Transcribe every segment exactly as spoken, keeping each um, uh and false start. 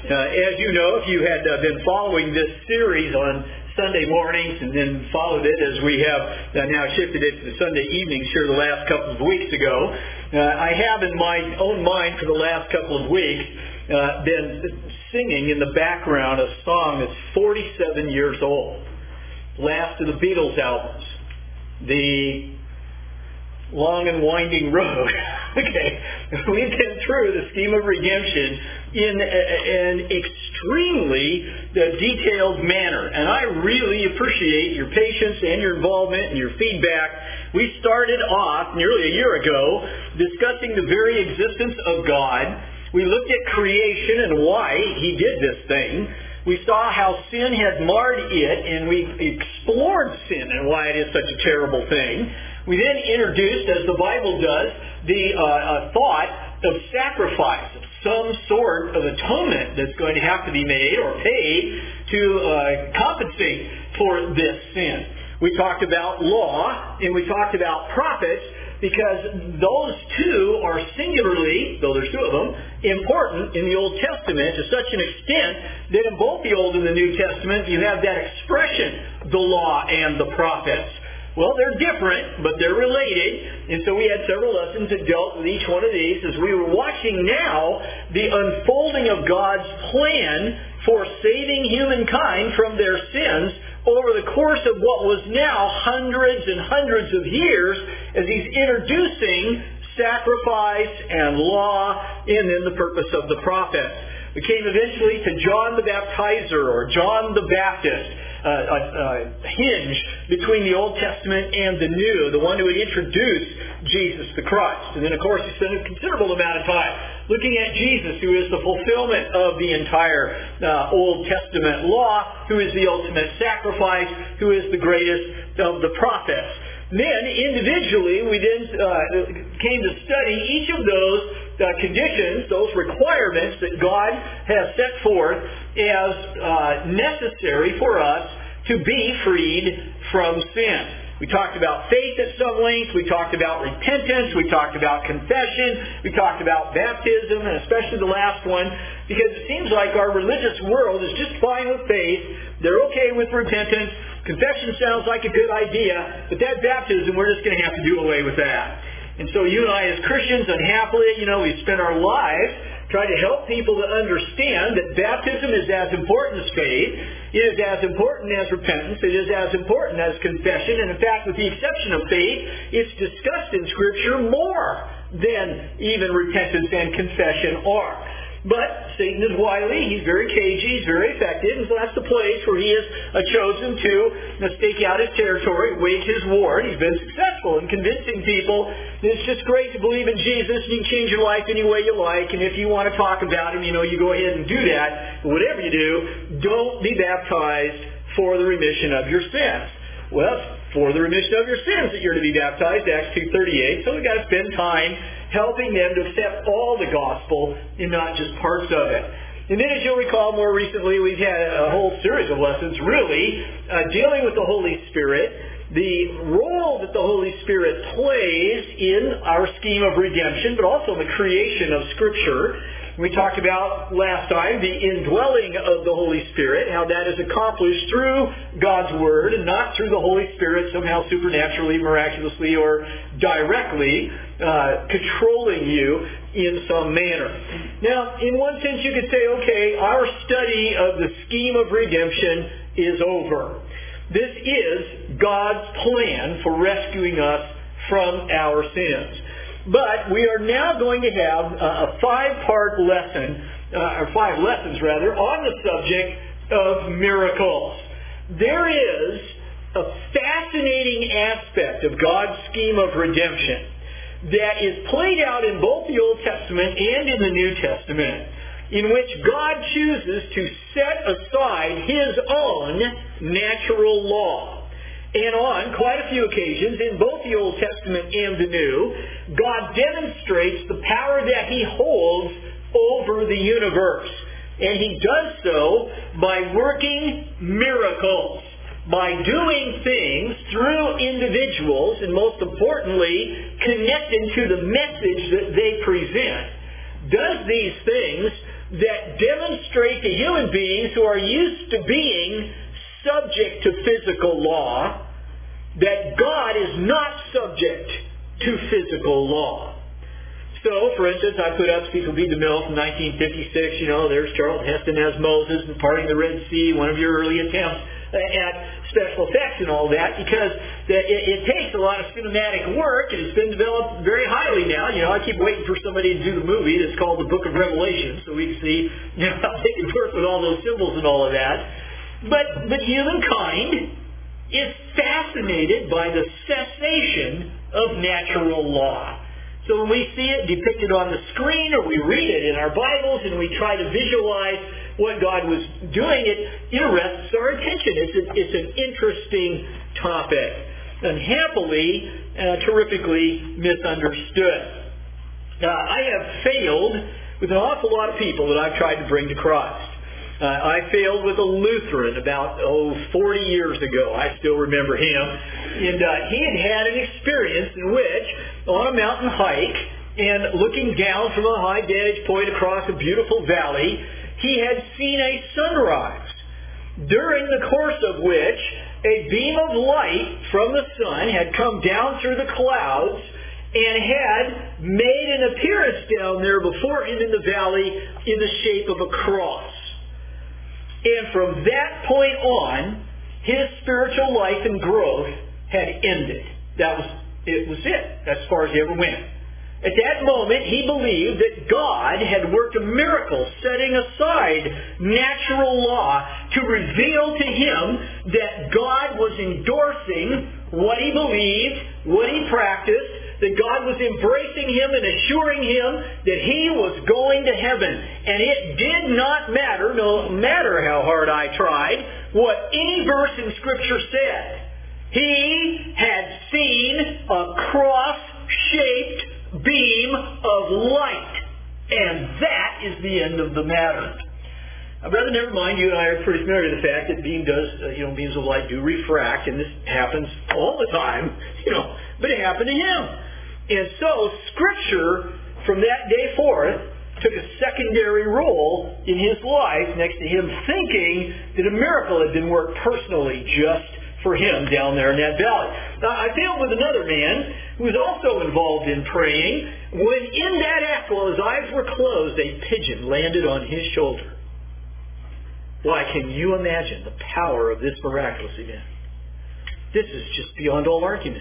Uh, as you know, if you had uh, been following this series on Sunday mornings and then followed it as we have uh, now shifted it to Sunday evenings here the last couple of weeks ago, uh, I have in my own mind for the last couple of weeks uh, been singing in the background a song that's forty-seven years old. Last of the Beatles albums. The Long and Winding Road. Okay, we've been through the scheme of redemption in an extremely detailed manner, and I really appreciate your patience and your involvement and your feedback. We started off nearly a year ago discussing the very existence of God. We looked at creation and why He did this thing. We saw how sin had marred it, and we explored sin and why it is such a terrible thing. We then introduced, as the Bible does, the uh, uh, thought of sacrifice, of some sort of atonement that's going to have to be made or paid to uh, compensate for this sin. We talked about law, and we talked about prophets, because those two are singularly, though there's two of them, important in the Old Testament to such an extent that in both the Old and the New Testament you have that expression, the law and the prophets. Well, they're different, but they're related, and so we had several lessons that dealt with each one of these as we were watching now the unfolding of God's plan for saving humankind from their sins over the course of what was now hundreds and hundreds of years as He's introducing sacrifice and law and then the purpose of the prophets. We came eventually to John the Baptizer or John the Baptist. Uh, a, a hinge between the Old Testament and the New, the one who would introduce Jesus the Christ. And then, of course, he spent a considerable amount of time looking at Jesus, who is the fulfillment of the entire uh, Old Testament law, who is the ultimate sacrifice, who is the greatest of the prophets. Then, individually, we then uh, came to study each of those uh, conditions, those requirements that God has set forth as uh, necessary for us to be freed from sin. We talked about faith at some length. We talked about repentance. We talked about confession. We talked about baptism, and especially the last one, because it seems like our religious world is just fine with faith. They're okay with repentance. Confession sounds like a good idea, but that baptism, we're just going to have to do away with that. And so you and I as Christians, unhappily, you know, we spend our lives trying to help people to understand that baptism is as important as faith. It is as important as repentance. It is as important as confession. And in fact, with the exception of faith, it's discussed in Scripture more than even repentance and confession are. But Satan is wily, he's very cagey, he's very effective, and so that's the place where he has uh, chosen to uh, stake out his territory, wage his war, and he's been successful in convincing people that it's just great to believe in Jesus, and you can change your life any way you like, and if you want to talk about him, you know, you go ahead and do that. But whatever you do, don't be baptized for the remission of your sins. Well, it's for the remission of your sins that you're to be baptized, Acts two thirty-eight, so we've got to spend time helping them to accept all the gospel and not just parts of it. And then, as you'll recall, more recently we've had a whole series of lessons really uh, dealing with the Holy Spirit, the role that the Holy Spirit plays in our scheme of redemption, but also in the creation of Scripture. We talked about last time the indwelling of the Holy Spirit, how that is accomplished through God's Word and not through the Holy Spirit somehow supernaturally, miraculously, or directly uh, controlling you in some manner. Now, in one sense you could say, okay, our study of the scheme of redemption is over. This is God's plan for rescuing us from our sins. But we are now going to have a five-part lesson, uh, or five lessons rather, on the subject of miracles. There is a fascinating aspect of God's scheme of redemption that is played out in both the Old Testament and in the New Testament, in which God chooses to set aside His own natural law. And on quite a few occasions, in both the Old Testament and the New, God demonstrates the power that He holds over the universe. And He does so by working miracles, by doing things through individuals, and most importantly, connected to the message that they present. Does these things that demonstrate to human beings who are used to being subject to physical law that God is not subject to physical law. So, for instance, I put up Cecil B. DeMille from nineteen fifty-six. You know, there's Charlton Heston as Moses and parting the Red Sea, one of your early attempts at special effects and all that, because it, it takes a lot of cinematic work, and it's been developed very highly now. You know, I keep waiting for somebody to do the movie that's called The Book of Revelation, so we can see, you know, how they can work with all those symbols and all of that. But, but humankind is fascinated by the cessation of natural law. So when we see it depicted on the screen, or we read it in our Bibles, and we try to visualize what God was doing, it, it arrests our attention. It's, a, it's an interesting topic, and happily, uh, terrifically misunderstood. Uh, I have failed with an awful lot of people that I've tried to bring to Christ. Uh, I failed with a Lutheran about, oh, forty years ago. I still remember him. And uh, he had had an experience in which, on a mountain hike, and looking down from a high vantage point across a beautiful valley, he had seen a sunrise, during the course of which a beam of light from the sun had come down through the clouds and had made an appearance down there before him in the valley in the shape of a cross. And from that point on, his spiritual life and growth had ended. That was it was it, as far as he ever went. At that moment, he believed that God had worked a miracle, setting aside natural law to reveal to him that God was endorsing what he believed, what he practiced, that God was embracing him and assuring him that he was going to heaven. And it did not matter, no matter how hard I tried, what any verse in Scripture said. He had seen a cross-shaped beam of light. And that is the end of the matter. Now, brother, never mind, you and I are pretty familiar with the fact that beam does, uh, you know, beams of light do refract, and this happens all the time, you know, but it happened to him. And so, Scripture, from that day forth, took a secondary role in his life next to him thinking that a miracle had been worked personally just for him down there in that valley. Now, I failed with another man who was also involved in praying when in that act, while his eyes were closed, a pigeon landed on his shoulder. Why, can you imagine the power of this miraculous event? This is just beyond all argument.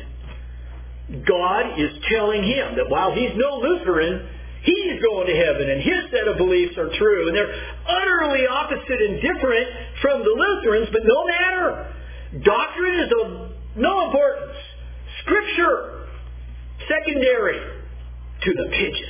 God is telling him that while he's no Lutheran, he's going to heaven, and his set of beliefs are true. And they're utterly opposite and different from the Lutherans, but no matter. Doctrine is of no importance. Scripture, secondary to the pigeon.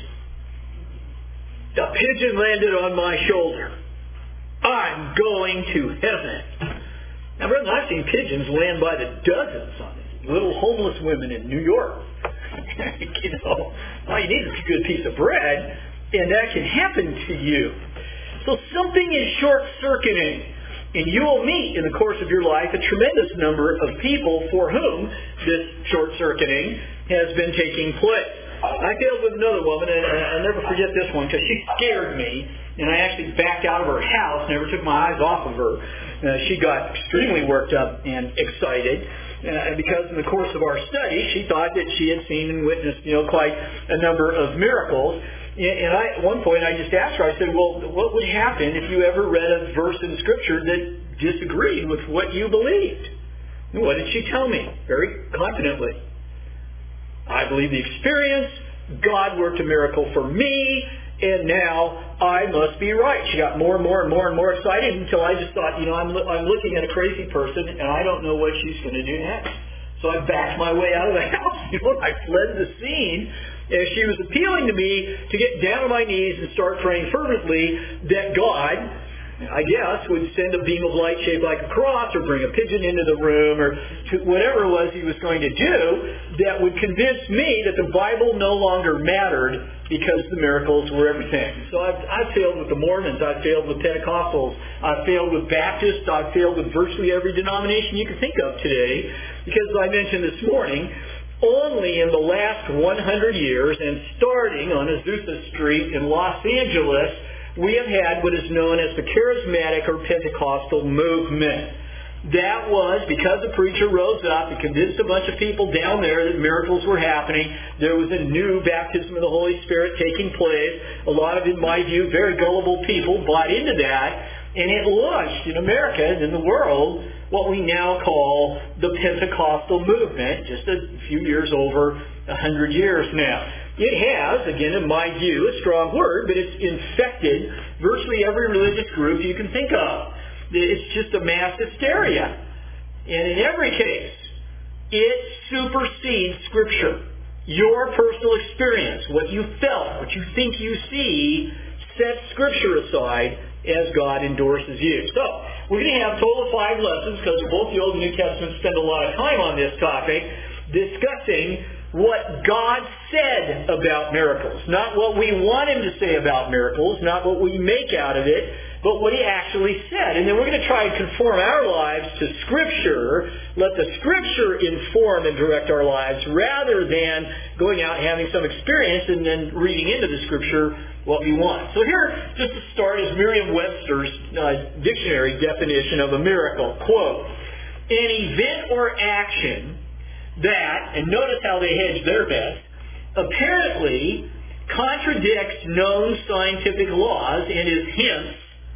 The pigeon landed on my shoulder. I'm going to heaven. Now, brother, I've seen pigeons land by the dozens on these little homeless women in New York. You know, all you need is a good piece of bread, and that can happen to you. So something is short-circuiting. And you will meet in the course of your life a tremendous number of people for whom this short-circuiting has been taking place. I failed with another woman, and I'll never forget this one because she scared me, and I actually backed out of her house, never took my eyes off of her. Uh, she got extremely worked up and excited uh, because in the course of our study, she thought that she had seen and witnessed, you know, quite a number of miracles. And I, at one point, I just asked her, I said, well, what would happen if you ever read a verse in Scripture that disagreed with what you believed? And what did she tell me? Very confidently. I believe the experience, God worked a miracle for me, and now I must be right. She got more and more and more and more excited until I just thought, you know, I'm, I'm looking at a crazy person, and I don't know what she's going to do next. So I backed my way out of the house. You know, I fled the scene. As she was appealing to me to get down on my knees and start praying fervently that God, I guess, would send a beam of light shaped like a cross or bring a pigeon into the room or to whatever it was he was going to do that would convince me that the Bible no longer mattered because the miracles were everything. So I've, I've failed with the Mormons. I've failed with Pentecostals. I've failed with Baptists. I've failed with virtually every denomination you can think of today because, as I mentioned this morning, only in the last one hundred years, and starting on Azusa Street in Los Angeles, we have had what is known as the charismatic or Pentecostal movement. That was because the preacher rose up and convinced a bunch of people down there that miracles were happening. There was a new baptism of the Holy Spirit taking place. A lot of, in my view, very gullible people bought into that. And it launched in America and in the world what we now call the Pentecostal movement, just a few years over a hundred years now. It has, again, in my view, a strong word, but it's infected virtually every religious group you can think of. It's just a mass hysteria. And in every case, it supersedes Scripture. Your personal experience, what you felt, what you think you see, sets Scripture aside as God endorses you. So, we're going to have a total of five lessons because both the Old and New Testaments spend a lot of time on this topic, discussing what God said about miracles. Not what we want Him to say about miracles, not what we make out of it, but what He actually said. And then we're going to try and conform our lives to Scripture, let the Scripture inform and direct our lives, rather than going out and having some experience and then reading into the Scripture what we want. So here, just to start, is Merriam-Webster's uh, dictionary definition of a miracle. Quote, an event or action that, and notice how they hedge their bets, apparently contradicts known scientific laws and is hence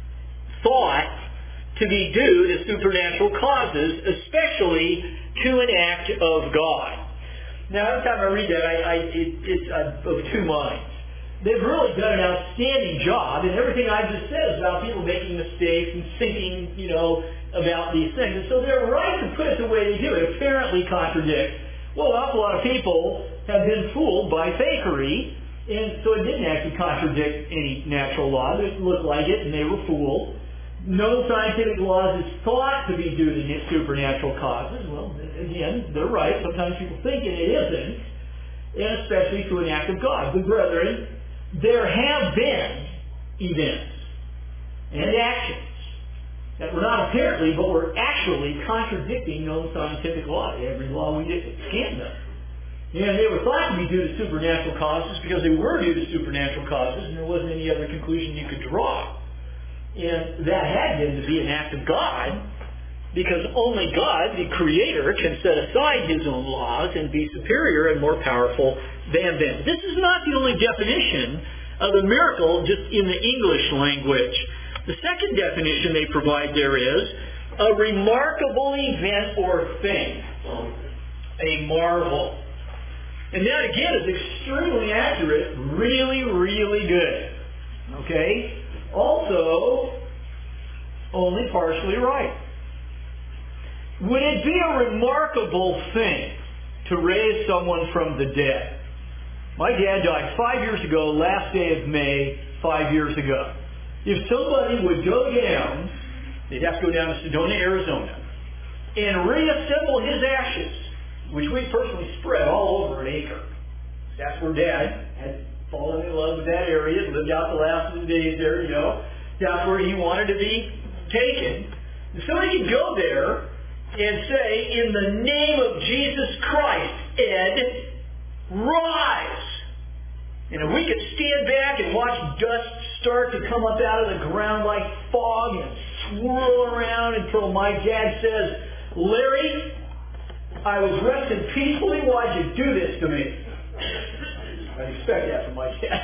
thought to be due to supernatural causes, especially to an act of God. Now, every time I read that, I, I, it, it's uh, of two minds. They've really done an outstanding job, and everything I just said is about people making mistakes and thinking, you know, about these things. And so they're right to put it the way they do. It apparently contradicts. Well, an awful lot of people have been fooled by fakery, and so it didn't actually contradict any natural law. It looked like it, and they were fooled. No scientific laws is thought to be due to supernatural causes. Well, again, they're right. Sometimes people think it, it isn't, and especially to an act of God. But brethren, there have been events and actions that were not apparently, but were actually contradicting known scientific law. Every law we did can't know. And they were thought to be due to supernatural causes because they were due to supernatural causes, and there wasn't any other conclusion you could draw. And that had been to be an act of God, because only God, the Creator, can set aside His own laws and be superior and more powerful than them. This is not the only definition of a miracle just in the English language. The second definition they provide there is a remarkable event or thing, a marvel. And that, again, is extremely accurate, really, really good. Okay? Also, only partially right. Would it be a remarkable thing to raise someone from the dead? My dad died five years ago, last day of May, five years ago. If somebody would go down, they'd have to go down to Sedona, Arizona, and reassemble his ashes, which we personally spread all over an acre. That's where Dad had fallen in love with that area, lived out the last of his days there, you know. That's where he wanted to be taken. And somebody could go there and say, in the name of Jesus Christ, Ed, rise. And if we could stand back and watch dust start to come up out of the ground like fog and swirl around until my dad says, Larry, I was resting peacefully while you do this to me. I expect that from my dad.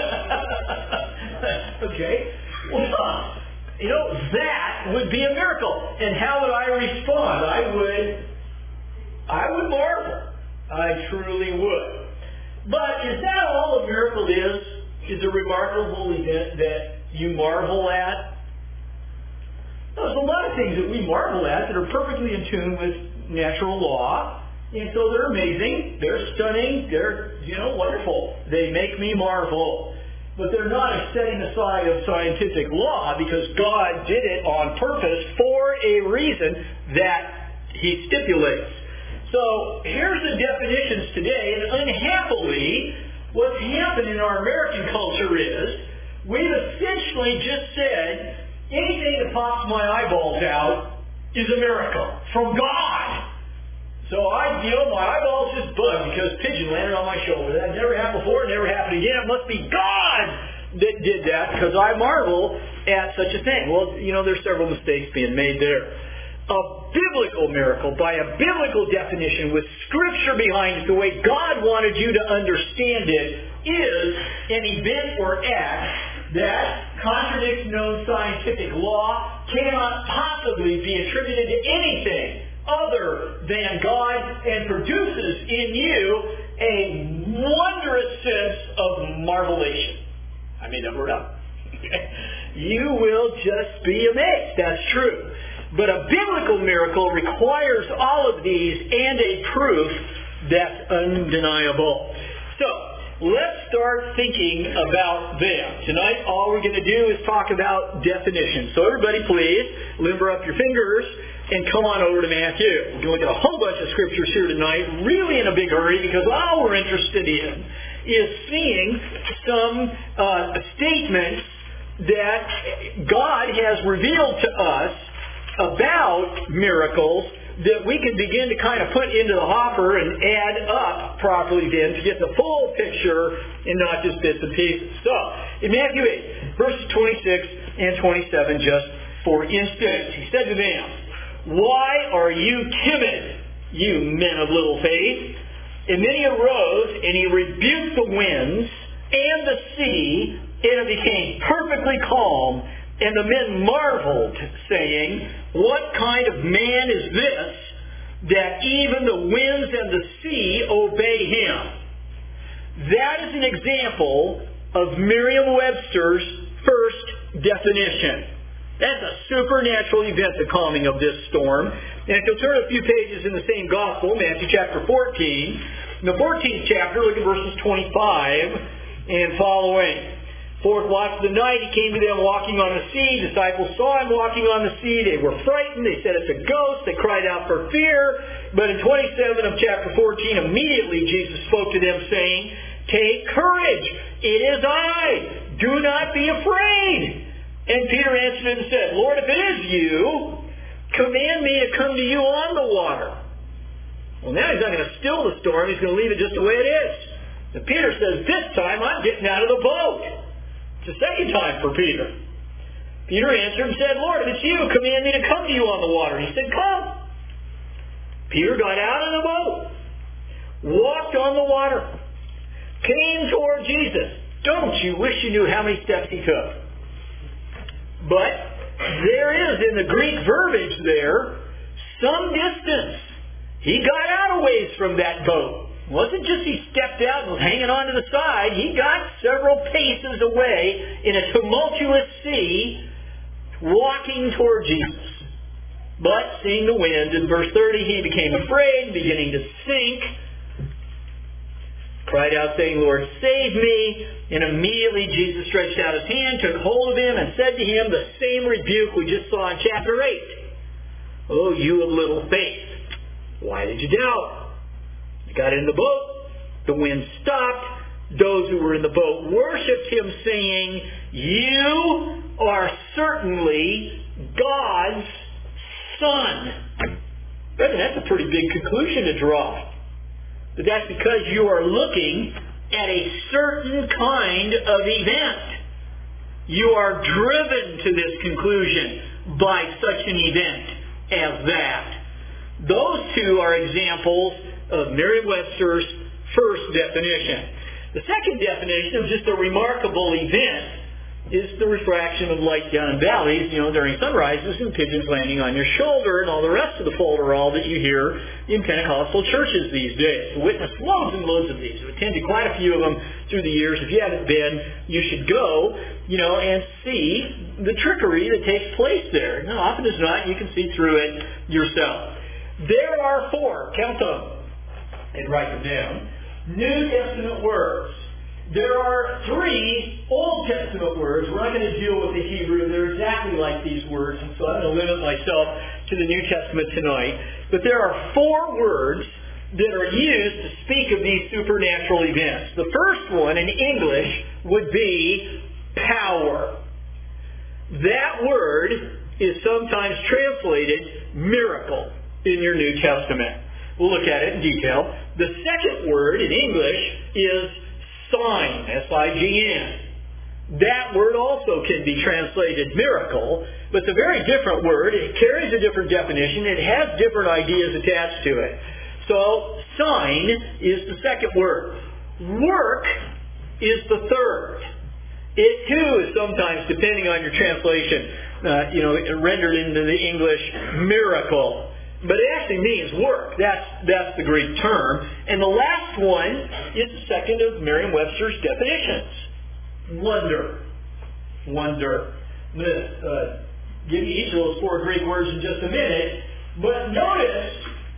Okay? Well, you know, that would be a miracle. And how would I respond? I would, I would marvel. I truly would. But is that all a miracle is? Is a remarkable event that you marvel at? No, there's a lot of things that we marvel at that are perfectly in tune with natural law. And so they're amazing, they're stunning, they're, you know, wonderful. They make me marvel. But they're not a setting aside of scientific law because God did it on purpose for a reason that He stipulates. So here's the definitions today, and unhappily, what's happened in our American culture is we've essentially just said anything that pops my eyeballs out is a miracle from God. So I, you know, my eyeballs just bugged because a pigeon landed on my shoulder. That never happened before, it never happened again. It must be God that did that because I marvel at such a thing. Well, you know, there's several mistakes being made there. A biblical miracle, by a biblical definition, with Scripture behind it, the way God wanted you to understand it, is an event or act that contradicts known scientific law, cannot possibly be attributed to anything other than God, and produces in you a wondrous sense of marvelation. I made that word up. You will just be amazed. That's true. But a biblical miracle requires all of these and a proof that's undeniable. So, let's start thinking about them. Tonight, all we're going to do is talk about definitions. So everybody, please, limber up your fingers and come on over to Matthew. We're going to look at a whole bunch of scriptures here tonight, really in a big hurry, because all we're interested in is seeing some uh, statements that God has revealed to us about miracles that we can begin to kind of put into the hopper and add up properly then to get the full picture and not just bits and pieces. So, in Matthew eight, verses twenty-six and twenty-seven, just for instance, he said to them, "Why are you timid, you men of little faith?" And then he arose and he rebuked the winds and the sea, and it became perfectly calm. And the men marveled, saying, "What kind of man is this, that even the winds and the sea obey him?" That is an example of Merriam-Webster's first definition. That's a supernatural event, the calming of this storm. And if you'll turn a few pages in the same gospel, Matthew chapter fourteen, in the fourteenth chapter, look at verses twenty-five and following. "Fourth watch of the night, he came to them walking on the sea. Disciples saw him walking on the sea. They were frightened. They said, 'It's a ghost.' They cried out for fear." But in twenty-seven of chapter fourteen, immediately Jesus spoke to them, saying, "Take courage. It is I. Do not be afraid." And Peter answered and said, "Lord, if it is you, command me to come to you on the water." Well, now he's not going to still the storm. He's going to leave it just the way it is. And Peter says, "This time I'm getting out of the boat." It's the second time for Peter. Peter answered and said, "Lord, if it's you, command me to come to you on the water." He said, "Come." Peter got out of the boat, walked on the water, came toward Jesus. Don't you wish you knew how many steps he took? But there is, in the Greek verbiage there, some distance. He got out a ways from that boat. It wasn't just he stepped out and was hanging on to the side. He got several paces away in a tumultuous sea, walking toward Jesus. But seeing the wind, in verse thirty, he became afraid, beginning to sink, cried out, saying, "Lord, save me." And immediately Jesus stretched out his hand, took hold of him, and said to him the same rebuke we just saw in chapter eight. "Oh, you of little faith, why did you doubt?" He got in the boat. The wind stopped. Those who were in the boat worshipped him, saying, "You are certainly God's Son." That's a pretty big conclusion to draw. But that's because you are looking at a certain kind of event. You are driven to this conclusion by such an event as that. Those two are examples of Merriam-Webster's first definition. The second definition of just a remarkable event is the refraction of light down valleys, you know, during sunrises and pigeons landing on your shoulder and all the rest of the folderol that you hear in Pentecostal churches these days. I witnessed loads and loads of these. I've attended quite a few of them through the years. If you haven't been, you should go, you know, and see the trickery that takes place there. Now, often as not, you can see through it yourself. There are four, count them, and write them down, New Testament words. There are three Old Testament words. We're not going to deal with the Hebrew. They're exactly like these words, and so I'm going to limit myself to the New Testament tonight. But there are four words that are used to speak of these supernatural events. The first one in English would be power. That word is sometimes translated miracle in your New Testament. We'll look at it in detail. The second word in English is sign, S I G N. That word also can be translated miracle, but it's a very different word. It carries a different definition. It has different ideas attached to it. So, sign is the second word. Work is the third. It too is sometimes, depending on your translation, uh, you know, rendered into the English miracle. But it actually means work. That's that's the Greek term. And the last one is the second of Merriam-Webster's definitions. Wonder. Wonder. I'm going to uh, give you each of those four Greek words in just a minute. But notice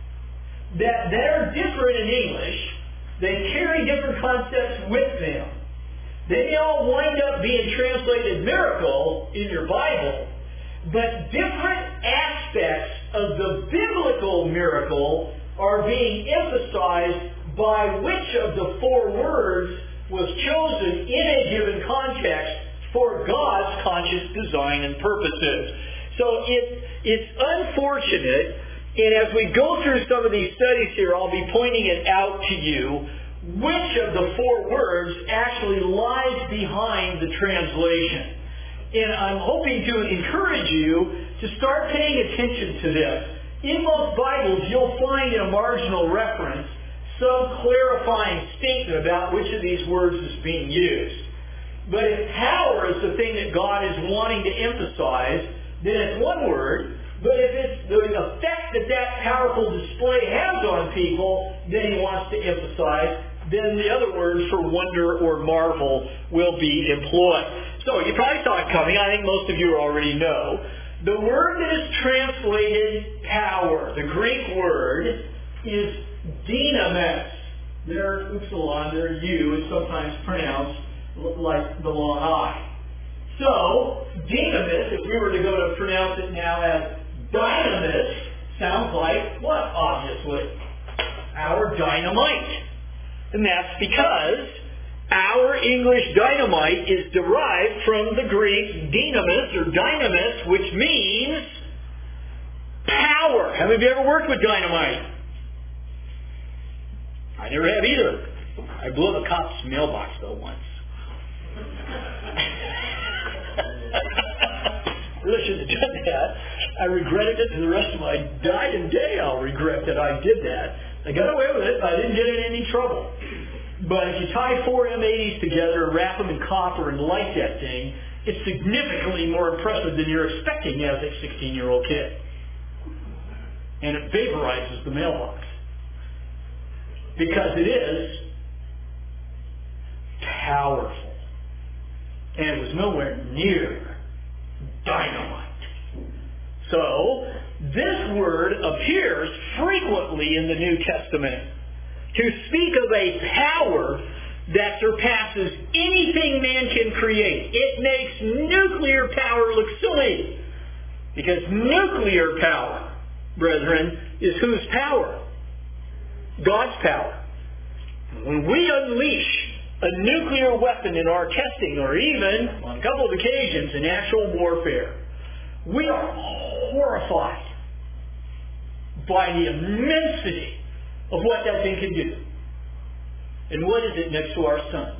that they're different in English. They carry different concepts with them. They may all wind up being translated miracle in your Bible, but different aspects of the biblical miracle are being emphasized by which of the four words was chosen in a given context for God's conscious design and purposes. So it, it's unfortunate, and as we go through some of these studies here, I'll be pointing it out to you, which of the four words actually lies behind the translation. And I'm hoping to encourage you to start paying attention to this. In most Bibles, you'll find in a marginal reference some clarifying statement about which of these words is being used. But if power is the thing that God is wanting to emphasize, then it's one word. But if it's the effect that that powerful display has on people, then he wants to emphasize, then the other words for wonder or marvel will be employed. So you probably saw it coming. I think most of you already know. The word that is translated power, the Greek word, is dynamis. There, upsilon, there, U is sometimes pronounced like the long I. So, dynamis, if we were to go to pronounce it now as dynamis, sounds like what, obviously? Our dynamite. And that's because our English dynamite is derived from the Greek dynamis or dynamis, which means power. How many of you ever worked with dynamite? I never have either. I blew up a cop's mailbox though once. I really shouldn't have done that. I regretted it for the rest of my dying day. I'll regret that I did that. I got away with it. I didn't get in any trouble. But if you tie four M eighties together, wrap them in copper, and light that thing, it's significantly more impressive than you're expecting as a sixteen-year-old kid. And it vaporizes the mailbox. Because it is powerful. And it was nowhere near dynamite. So, this word appears frequently in the New Testament to speak of a power that surpasses anything man can create. It makes nuclear power look silly. Because nuclear power, brethren, is whose power? God's power. When we unleash a nuclear weapon in our testing, or even, on a couple of occasions, in actual warfare, we are horrified by the immensity of what that thing can do. And what is it next to our sun?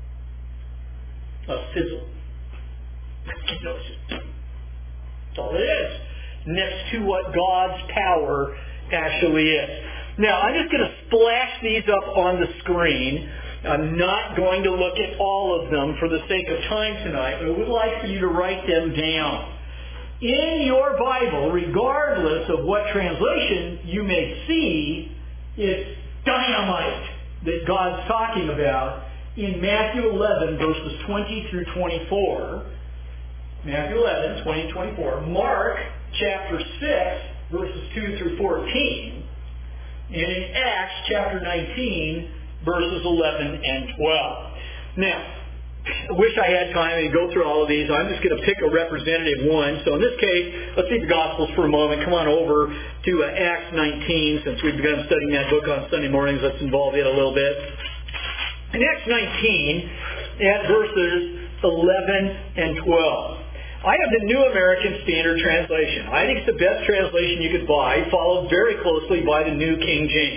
A fizzle. You know, it's just, that's all it is. Next to what God's power actually is. Now, I'm just going to splash these up on the screen. I'm not going to look at all of them for the sake of time tonight, but I would like for you to write them down. In your Bible, regardless of what translation you may see, it's dynamite that God's talking about in Matthew eleven, verses twenty through twenty-four. Matthew eleven, twenty to twenty-four. Mark chapter six, verses two through fourteen. And in Acts chapter nineteen, verses eleven and twelve. Now, I wish I had time to go through all of these. I'm just going to pick a representative one. So in this case, let's leave the Gospels for a moment. Come on over to uh, Acts nineteen, since we've begun studying that book on Sunday mornings. Let's involve it a little bit. In Acts nineteen, at verses eleven and twelve. I have the New American Standard Translation. I think it's the best translation you could buy, followed very closely by the New King James.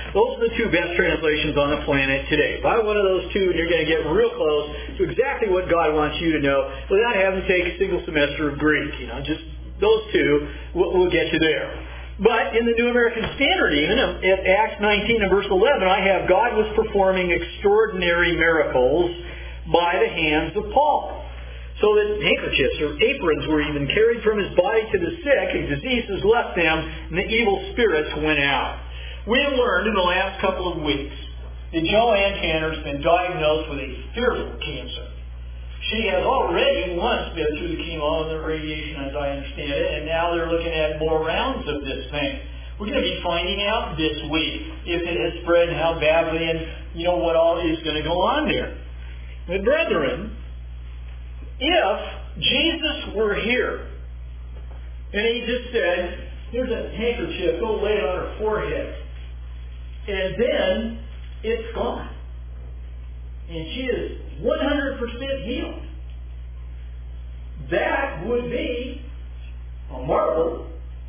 Those are the two best translations on the planet today. Buy one of those two and you're going to get real close to exactly what God wants you to know without having to take a single semester of Greek. You know, just those two will, will get you there. But in the New American Standard even, at Acts nineteen and verse eleven, I have God was performing extraordinary miracles by the hands of Paul. So that handkerchiefs or aprons were even carried from his body to the sick, and diseases left them, and the evil spirits went out. We have learned in the last couple of weeks that Joanne Tanner's been diagnosed with a fearful cancer. She has already once been through the chemo and the radiation, as I understand it, and now they're looking at more rounds of this thing. We're going to be finding out this week if it has spread and how badly and, you know, what all is going to go on there. But brethren, if Jesus were here, and he just said, here's a handkerchief, go lay it on her forehead, and then it's gone, and she is one hundred percent healed, that would be a marvel.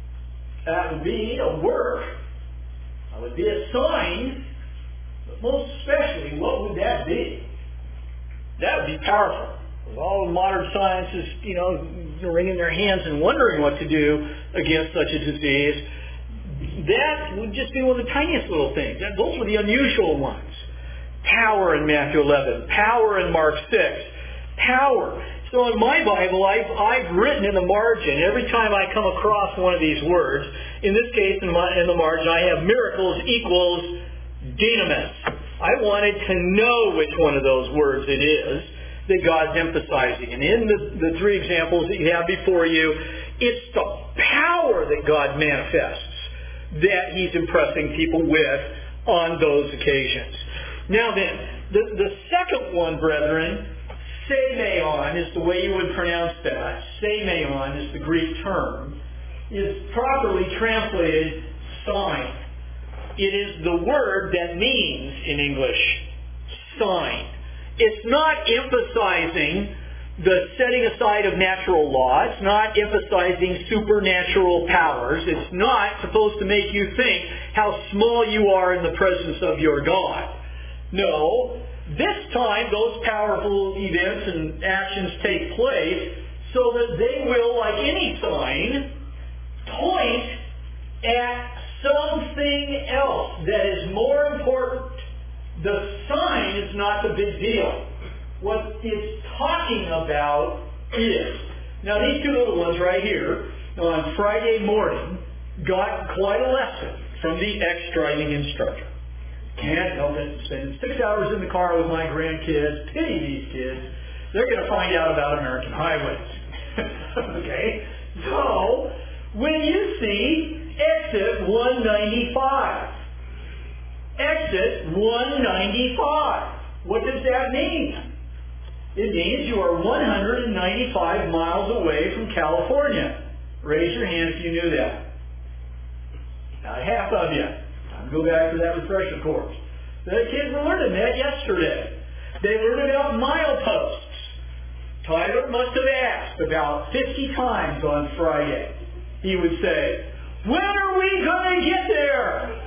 That would be a work. That would be a sign. But most especially, what would that be? That would be powerful. With all the modern sciences, you know, wringing their hands and wondering what to do against such a disease, that would just be one of the tiniest little things. Those were the unusual ones. Power in Matthew eleven. Power in Mark six. Power. So in my Bible, I've, I've written in the margin, every time I come across one of these words, in this case, in, my, in the margin, I have miracles equals dynamis. I wanted to know which one of those words it is that God's emphasizing. And in the, the three examples that you have before you, it's the power that God manifests that he's impressing people with on those occasions. Now then, the, the second one, brethren, semeion is the way you would pronounce that. Semeion is the Greek term, is properly translated sign. It is the word that means in English sign. It's not emphasizing the setting aside of natural law. It's not emphasizing supernatural powers. It's not supposed to make you think how small you are in the presence of your God. No, this time those powerful events and actions take place so that they will, like any sign, point at something else that is more important. The sign is not the big deal. What it's talking about is, now these two little ones right here, on Friday morning, got quite a lesson from the ex-driving instructor. Can't help it. Spending six hours in the car with my grandkids. Pity these kids. They're going to find out about American highways. Okay? So, when you see exit one ninety-five, exit one ninety-five, what does that mean? It means you are one hundred ninety-five miles away from California. Raise your hand if you knew that. Not half of you. Go back to that refresher course. The kids were learning that yesterday. They learned about mileposts. Tyler must have asked about fifty times on Friday. He would say, when are we going to get there?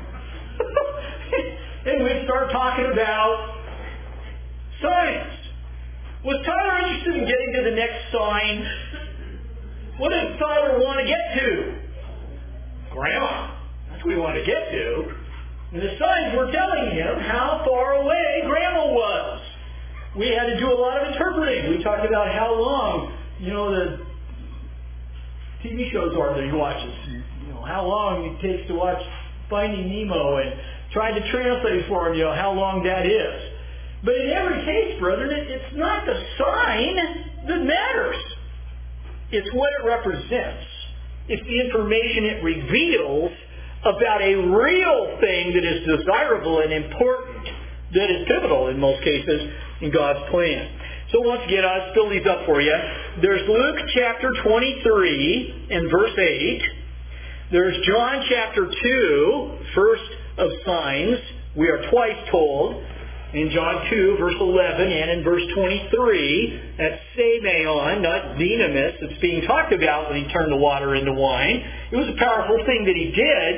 And we'd start talking about signs. Was Tyler interested in getting to the next sign? What does Tyler want to get to? Grandma. That's what we want to get to. And the signs were telling him how far away Grandma was. We had to do a lot of interpreting. We talked about how long, you know, the T V shows are that he watches. You know, how long it takes to watch Finding Nemo, and trying to translate for him, you know, how long that is. But in every case, brethren, it's not the sign that matters. It's what it represents. It's the information it reveals about a real thing that is desirable and important, that is pivotal in most cases in God's plan. So once again, I'll fill these up for you. There's Luke chapter twenty-three and verse eight. There's John chapter two, first of signs. We are twice told in John two, verse eleven, and in verse twenty-three, that's semeion, not dynamis, that's being talked about when he turned the water into wine. It was a powerful thing that he did,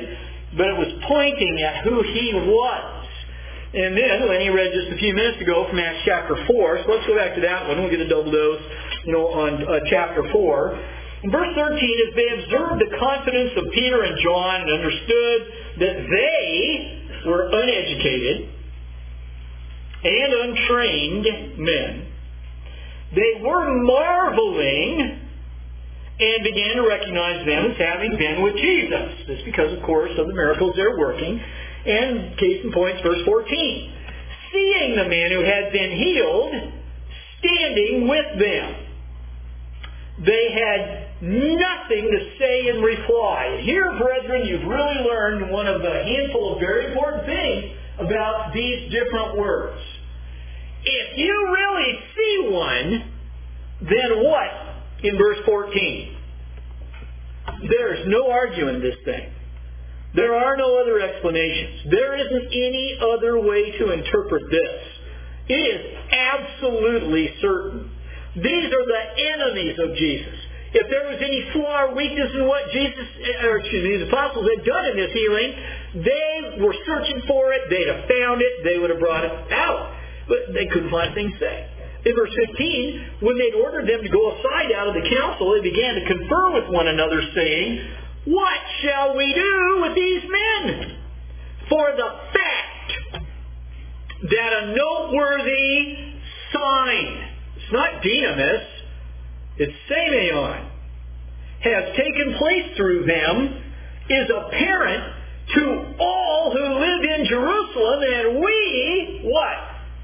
but it was pointing at who he was. And then, Lenny read just a few minutes ago from Acts chapter four, so let's go back to that one. We'll get a double dose, you know, on uh, chapter four. In verse thirteen, as they observed the confidence of Peter and John and understood that they were uneducated and untrained men, they were marveling and began to recognize them as having been with Jesus. This is because, of course, of the miracles they're working. And case in point, verse fourteen. Seeing the man who had been healed standing with them, they had nothing to say in reply. Here, brethren, you've really learned one of the handful of very important things about these different words. If you really see one, then what in verse fourteen? There's no arguing this thing. There are no other explanations. There isn't any other way to interpret this. It is absolutely certain. These are the enemies of Jesus. If there was any flaw or weakness in what Jesus, or excuse me, the apostles had done in this healing, they were searching for it. They'd have found it. They would have brought it out. But they couldn't find anything to say. In verse fifteen, when they'd ordered them to go aside out of the council, they began to confer with one another, saying, what shall we do with these men? For the fact that a noteworthy sign, it's not dynamis, it's semeion, has taken place through them, is apparent to all who live in Jerusalem, and we, what?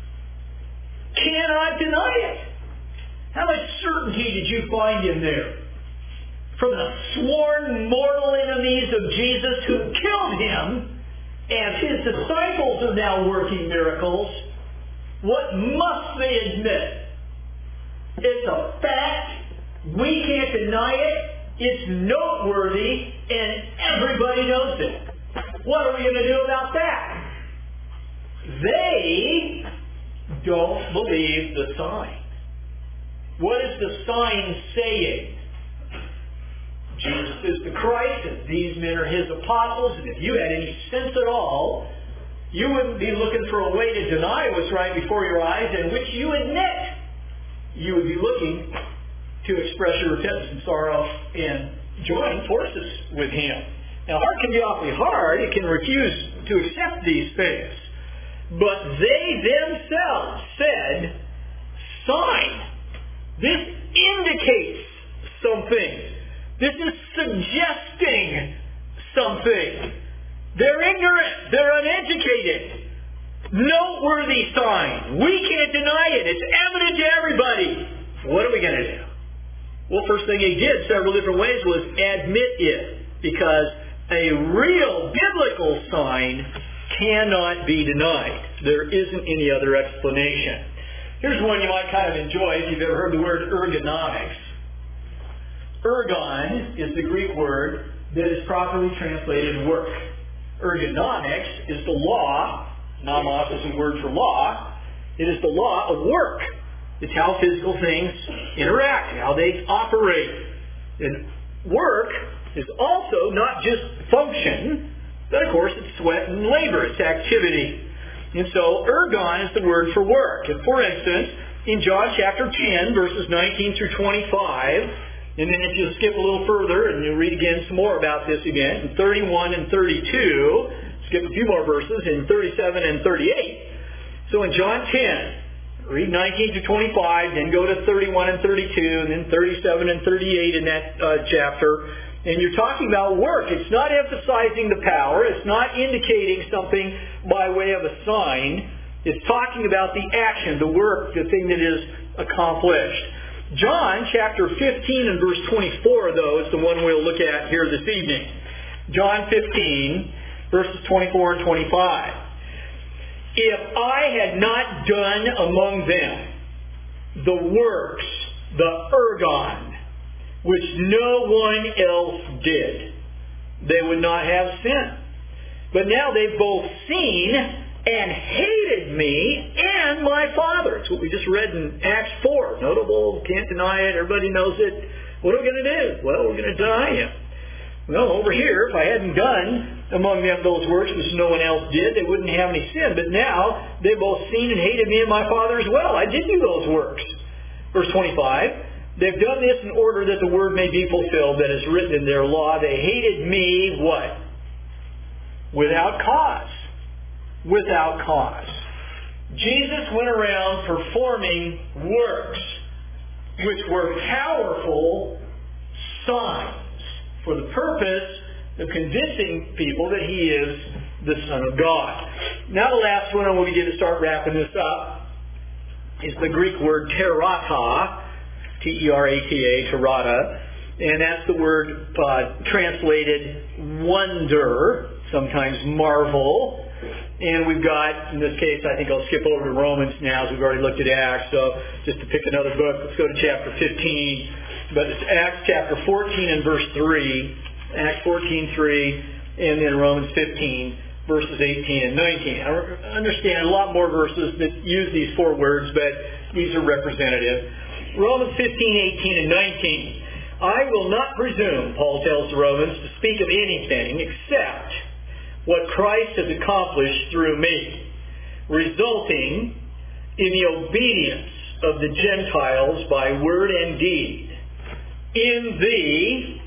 Cannot deny it. How much certainty did you find in there? From the sworn mortal enemies of Jesus who killed him, and his disciples are now working miracles, what must they admit? It's a fact. We can't deny it. It's noteworthy, and everybody knows it. What are we going to do about that? They don't believe the sign. What is the sign saying? Jesus is the Christ, and these men are his apostles, and if you had any sense at all, you wouldn't be looking for a way to deny what's right before your eyes, and which you admit. You would be looking to express your repentance and sorrow and join forces with him. Now, heart can be awfully hard. It can refuse to accept these things. But they themselves said, sign. This indicates something. This is suggesting something. They're ignorant. They're uneducated. Noteworthy sign. We can't deny it. It's evident to everybody. What are we going to do? Well, first thing he did several different ways was admit it. Because a real biblical sign cannot be denied. There isn't any other explanation. Here's one you might kind of enjoy if you've ever heard the word ergonomics. Ergon is the Greek word that is properly translated work. Ergonomics is the law. Nomos is a word for law. It is the law of work. It's how physical things interact, how they operate. And work is also not just function, but of course it's sweat and labor. It's activity. And so ergon is the word for work. And for instance, in John chapter ten, verses nineteen through twenty-five, and then if you skip a little further and you read again some more about this again, in thirty-one and thirty-two, skip a few more verses, in thirty-seven and thirty-eight. So in John ten, read nineteen to twenty-five, then go to thirty-one and thirty-two, and then thirty-seven and thirty-eight in that uh, chapter. And you're talking about work. It's not emphasizing the power. It's not indicating something by way of a sign. It's talking about the action, the work, the thing that is accomplished. John chapter fifteen and verse twenty-four, though, is the one we'll look at here this evening. John fifteen, verses twenty-four and twenty-five. If I had not done among them the works, the ergon, which no one else did, they would not have sin. But now they've both seen and hated me and my Father. It's what we just read in Acts four. Notable, can't deny it, everybody knows it. What are we going to do? Well, we're going to deny him. Well, over here, if I hadn't done among them those works which no one else did, they wouldn't have any sin. But now they've both seen and hated me and my Father as well. I did do those works. Verse twenty-five, they've done this in order that the word may be fulfilled that is written in their law. They hated me, what? Without cause. Without cause. Jesus went around performing works which were powerful signs for the purpose of convincing people that He is the Son of God. Now the last one, and we'll begin to start wrapping this up, is the Greek word terata, T E R A T A, terata, and that's the word uh, translated wonder, sometimes marvel. And we've got, in this case, I think I'll skip over to Romans now, as we've already looked at Acts, so just to pick another book, let's go to chapter fifteen. But it's Acts chapter fourteen and verse three, Acts fourteen three, and then Romans fifteen, verses eighteen and nineteen. I understand a lot more verses that use these four words, but these are representative. Romans fifteen, eighteen, and nineteen. I will not presume, Paul tells the Romans, to speak of anything except what Christ has accomplished through me, resulting in the obedience of the Gentiles by word and deed, in the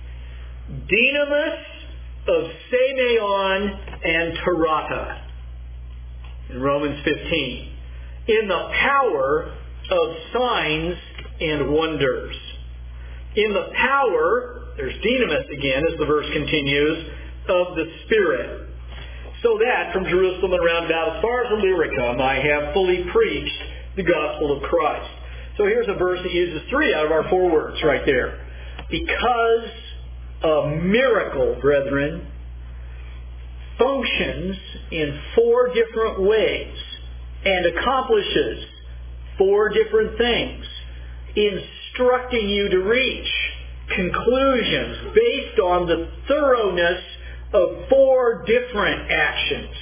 dynamis of Semeon and Terata, in Romans fifteen, in the power of signs and wonders. In the power, there's dynamis again as the verse continues, of the Spirit. So that from Jerusalem and round about as far as Illyricum I have fully preached the gospel of Christ. So here's a verse that uses three out of our four words right there. Because a miracle, brethren, functions in four different ways and accomplishes four different things, instructing you to reach conclusions based on the thoroughness of four different actions.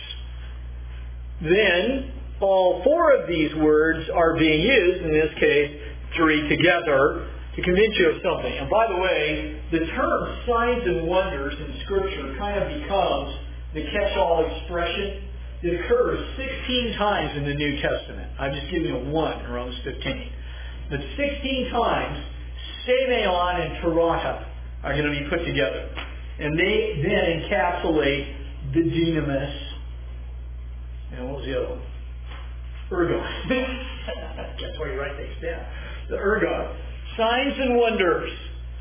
Then all four of these words are being used, in this case, three together, to convince you of something. And by the way, the term signs and wonders in Scripture kind of becomes the catch-all expression. It occurs sixteen times in the New Testament. I'm just giving you one in Romans fifteen. But sixteen times, Semeon and Terata are going to be put together. And they then encapsulate the dynamis. And what was the other one? Ergon. That's why you write things down. The ergon. Signs and wonders.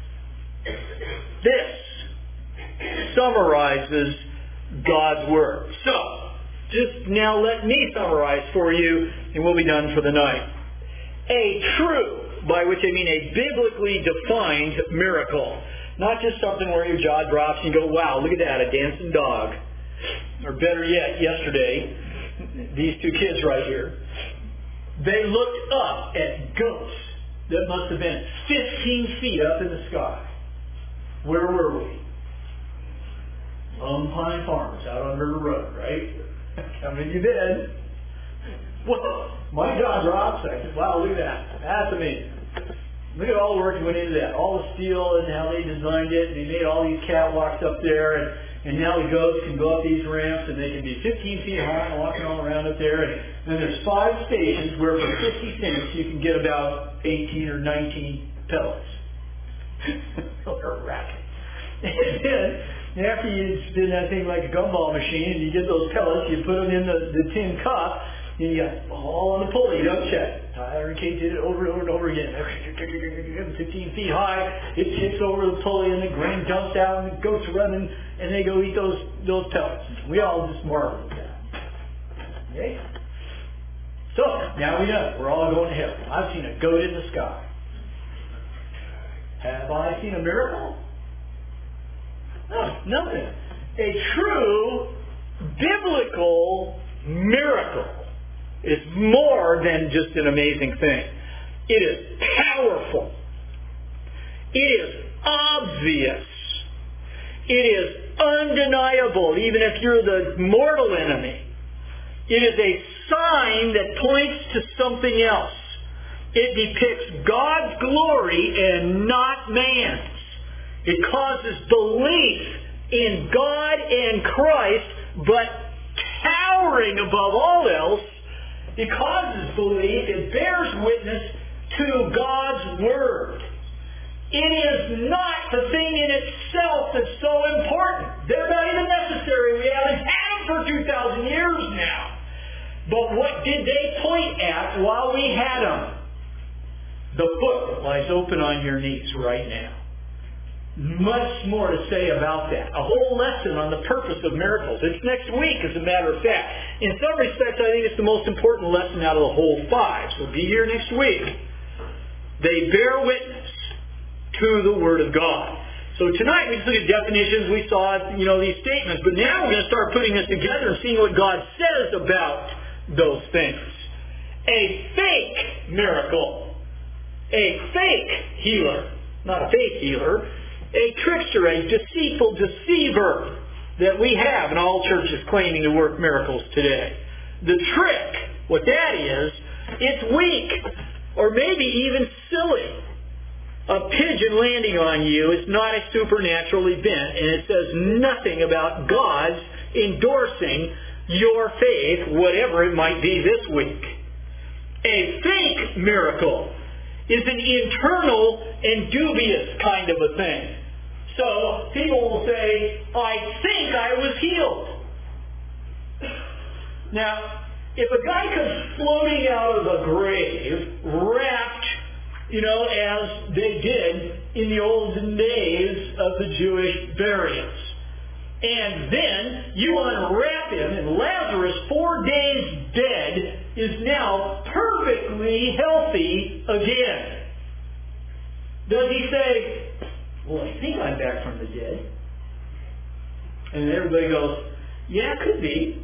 This summarizes God's Word. So, just now let me summarize for you, and we'll be done for the night. A true, by which I mean a biblically defined miracle. Not just something where your jaw drops and you go, wow, look at that, a dancing dog. Or better yet, yesterday, these two kids right here, they looked up at goats that must have been fifteen feet up in the sky. Where were we? Lone Pine Farms, out on River Road, right? Coming to bed. Whoa, my jaw drops. I said, wow, look at that. That's amazing. Look at all the work that went into that. All the steel and how they designed it. They made all these catwalks up there. And, and now the goats can go up these ramps and they can be fifteen feet high and walking all around up there. And then there's five stations where for fifty cents you can get about eighteen or nineteen pellets. They're racket. And then after you spin that thing like a gumball machine and you get those pellets, you put them in the, the tin cup. And you got all on the pulley, don't check. Tyler and Kate did it over and over and over again. fifteen feet high, it tips over the pulley and the grain dumps out and the goats are running and they go eat those those pellets. We all just marvel at that. Okay? So, now we know. We're all going to heaven. I've seen a goat in the sky. Have I seen a miracle? No, nothing. A true biblical miracle is more than just an amazing thing. It is powerful. It is obvious. It is undeniable, even if you're the mortal enemy. It is a sign that points to something else. It depicts God's glory and not man's. It causes belief in God and Christ, but towering above all else, it causes belief, it bears witness to God's Word. It is not the thing in itself that's so important. They're not even necessary. We haven't had them for two thousand years now. But what did they point at while we had them? The book that lies open on your knees right now. Much more to say about that. A whole lesson on the purpose of miracles. It's next week, as a matter of fact. In some respects, I think it's the most important lesson out of the whole five. So be here next week. They bear witness to the Word of God. So tonight we just look at definitions. We saw, you know, these statements. But now we're going to start putting this together and seeing what God says about those things. A fake miracle. A fake healer. Not a fake healer. A trickster, a deceitful deceiver that we have in all churches claiming to work miracles today. The trick, what that is, it's weak or maybe even silly. A pigeon landing on you is not a supernatural event, and it says nothing about God's endorsing your faith, whatever it might be this week. A fake miracle is an internal and dubious kind of a thing. So people will say, I think I was healed. Now, if a guy comes floating out of the grave, wrapped, you know, as they did in the olden days of the Jewish burials, and then you unwrap him, and Lazarus, four days dead, is now perfectly healthy again. Does he say, well, I think I'm back from the dead? And everybody goes, yeah, it could be.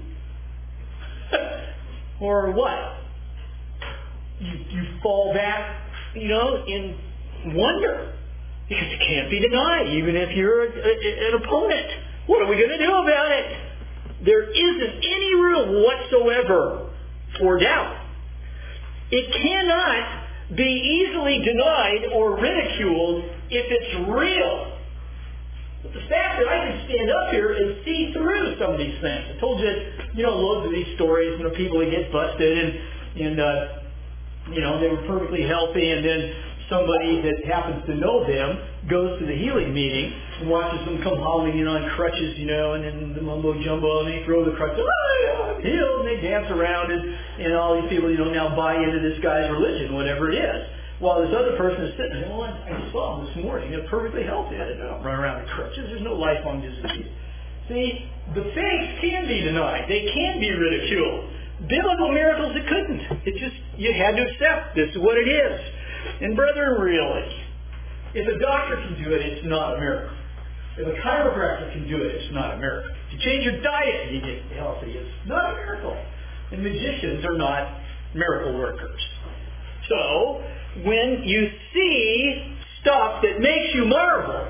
Or what? You, you fall back, you know, in wonder. Because it can't be denied, even if you're a, a, an opponent. What are we going to do about it? There isn't any room whatsoever for doubt. It cannot be easily denied or ridiculed if it's real. But the fact that I can stand up here and see through some of these things. I told you, you know, loads of these stories, you know, people that get busted and, and uh, you know, they were perfectly healthy, and then somebody that happens to know them goes to the healing meeting and watches them come hauling in on crutches, you know, and then the mumbo jumbo, and they throw the crutches, oh, yeah, I'm healed, and they dance around, and, and all these people, you know, now buy into this guy's religion, whatever it is. While this other person is sitting there, well, I saw him this morning, they're perfectly healthy. I don't run around in crutches. There's no lifelong disease. See, the things can be denied. They can be ridiculed. Biblical miracles, it couldn't. It just, you had to accept this is what it is. And brethren, really, if a doctor can do it, it's not a miracle. If a chiropractor can do it, it's not a miracle. If you change your diet and you get healthy, it's not a miracle. And magicians are not miracle workers. So, when you see stuff that makes you marvel,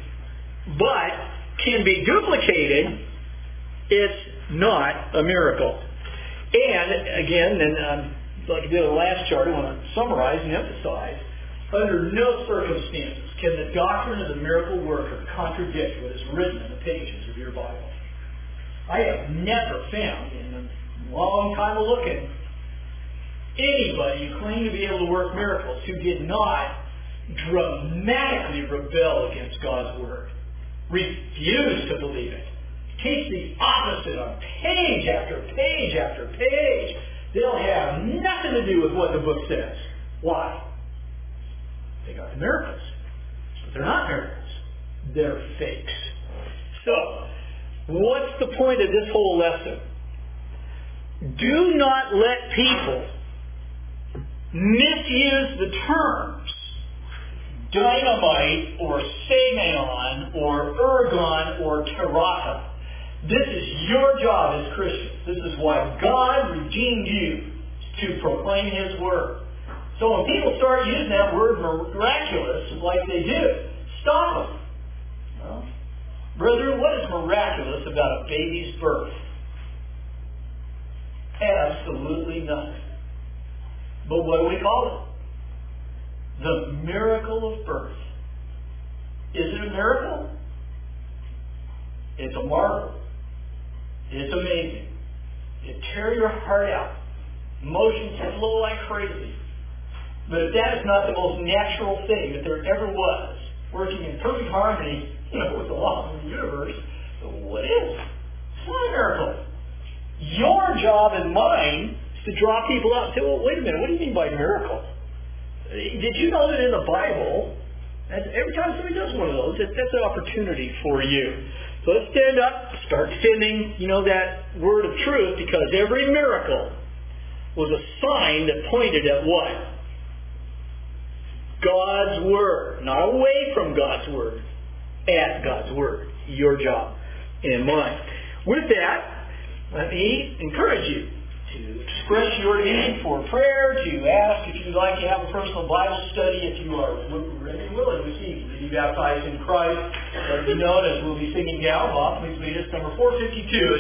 but can be duplicated, it's not a miracle. And, again, and um, like I did in the last chart, I want to summarize and emphasize, under no circumstances can the doctrine of the miracle worker contradict what is written in the pages of your Bible. I have never found, in a long time of looking, anybody who claimed to be able to work miracles who did not dramatically rebel against God's Word, refuse to believe it, teach the opposite on page after page after page. They'll have nothing to do with what the book says. Why? They got the miracles. But they're not miracles. They're fakes. So, what's the point of this whole lesson? Do not let people misuse the terms dynamite or semeion or ergon or terata. This is your job as Christians. This is why God redeemed you, to proclaim His Word. So when people start using that word miraculous like they do, stop them. Well, brethren, what is miraculous about a baby's birth? Absolutely nothing. But what do we call it? The miracle of birth. Is it a miracle? It's a marvel. It's amazing. It tears your heart out. Emotions flow like crazy. But if that is not the most natural thing that there ever was, working in perfect harmony, you know, with the laws of the universe, what is? It's not a miracle. Your job and mine is to draw people out and say, well, wait a minute, what do you mean by miracle? Did you know that in the Bible, and every time somebody does one of those, that, that's an opportunity for you. So let's stand up, start defending, you know, that word of truth, because every miracle was a sign that pointed at what? God's Word. Not away from God's Word. At God's Word. Your job and mine. With that, let me encourage you to express your need for prayer, to ask if you'd like to have a personal Bible study, if you are ready and willing this evening to be baptized in Christ. Let me know as we'll be singing now, Bob, please lead us, number four fifty-two.